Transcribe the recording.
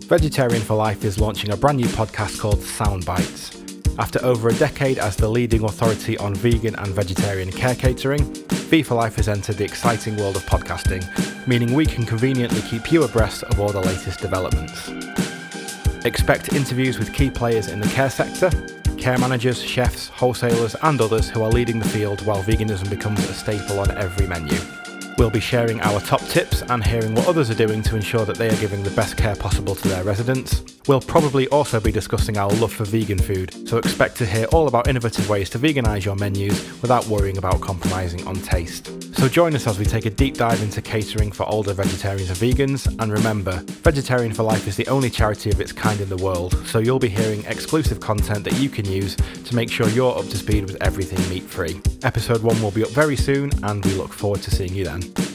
Vegetarian for Life is launching a brand new podcast called Soundbites. After over a decade as the leading authority on vegan and vegetarian care catering, V4Life has entered the exciting world of podcasting, meaning we can conveniently keep you abreast of all the latest developments. Expect interviews with key players in the care sector, care managers, chefs, wholesalers and others who are leading the field while veganism becomes a staple on every menu. We'll be sharing our top tips and hearing what others are doing to ensure that they are giving the best care possible to their residents. We'll probably also be discussing our love for vegan food, so expect to hear all about innovative ways to veganise your menus without worrying about compromising on taste. So join us as we take a deep dive into catering for older vegetarians and vegans, and remember, Vegetarian for Life is the only charity of its kind in the world, so you'll be hearing exclusive content that you can use to make sure you're up to speed with everything meat-free. Episode 1 will be up very soon, and we look forward to seeing you then.